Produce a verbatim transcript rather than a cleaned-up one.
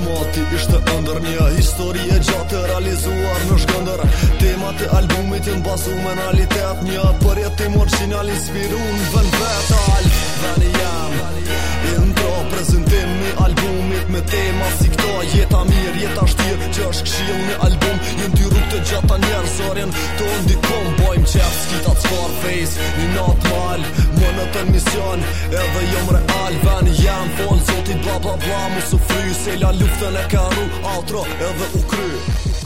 formati ishte ëndër, një histori e gjatë realizuar në shkëndër. Temat e albumit janë bazu me realitet, një përjetim original inspiru në vend vetal. Veni jam, intro prezentim i albumit me tema si këto, jeta mirë, jeta shtirë, që është këshill në album. Jën dy rrugë të gjata njerëzorin, të ndikom, bojmë qef, skita të Scarface, një natë mal, më në të mision, edhe jom real. Veni jam, fol, zotit bla bla bla, mu su fry, se la luftën e ka ru, outro edhe u kry.